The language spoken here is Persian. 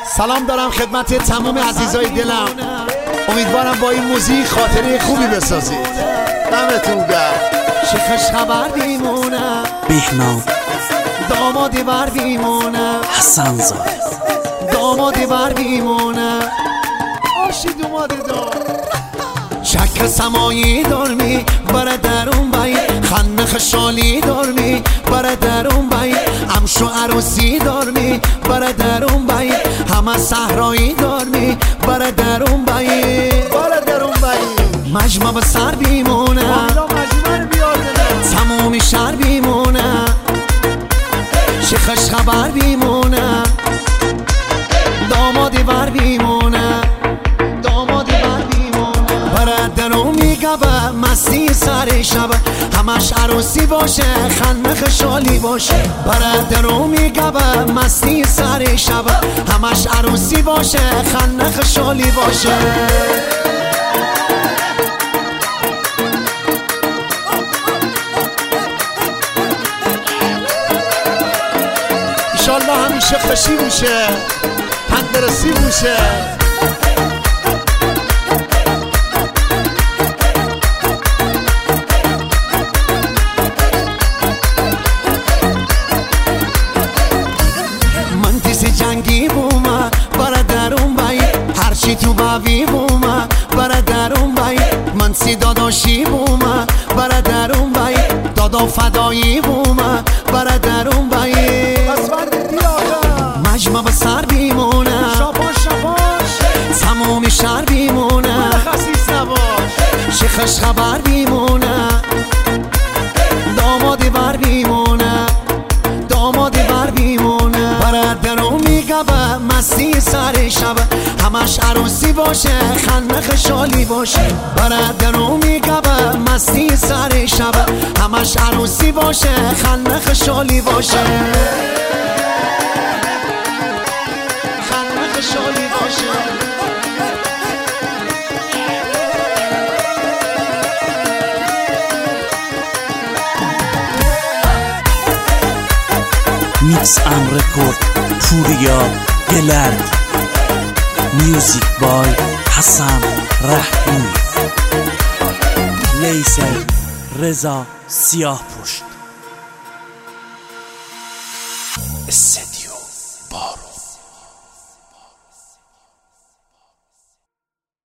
سلام دارم خدمت تمام عزیزای دلم. امیدوارم با این موزیک خاطره خوبی بسازید. دمتون گرم. شیخش خبر بیمونه، بهنام دامادی بر بیمونه، حسن زاده دامادی بر بیمونه، آشید اومده دار شکر سمایی دارمی برای درون بایی، خنه خشالی دارمی برای درون بایی، امشو عروسی دارمی برای درون بایی، همه صحرایی دارمی برای درون بایی، برای درون بایی. مجمع به سر بیمونه، تمومی شهر بیمونه، شیخش خبر بیمونه، دامادی بر بیمونه، دامادی بر بیمونه. برای درون میگه به مستی سر شب، همش عروسی باشه خنده خشالی باشه. برای درون میگه به مستی سر شب، همش عروسی باشه خنده خشالی باشه. انشالله همیشه خوشی بوشه، تندرستی بوشه. من تیسی جنگی بومه برا درون بایی، هرچی تو باوی بومه برا درون بایی. من سی داداشی بومه برا درون بایی، دادا فدایی بومه برا درون بایی. مجمع به سر بیمونه، شاباش شاباش، تمومی شهر بیمونه، خسیس نباش، شیخش خبر بیمونه، دامادی بر بیمونه، دامادی بر بیمونه. برات درون میگه به مستی سر شب، همش عروسی باشه خنده خشالی باشه. برات درون میگه به مستی سر شب، همش عروسی باشه خنده خشالی باشه، خشالی باشه. میکس ام رکورد پوریا گلرد، میوزیک بای حسن رحیمی، لیسر رضا سیاه پشت.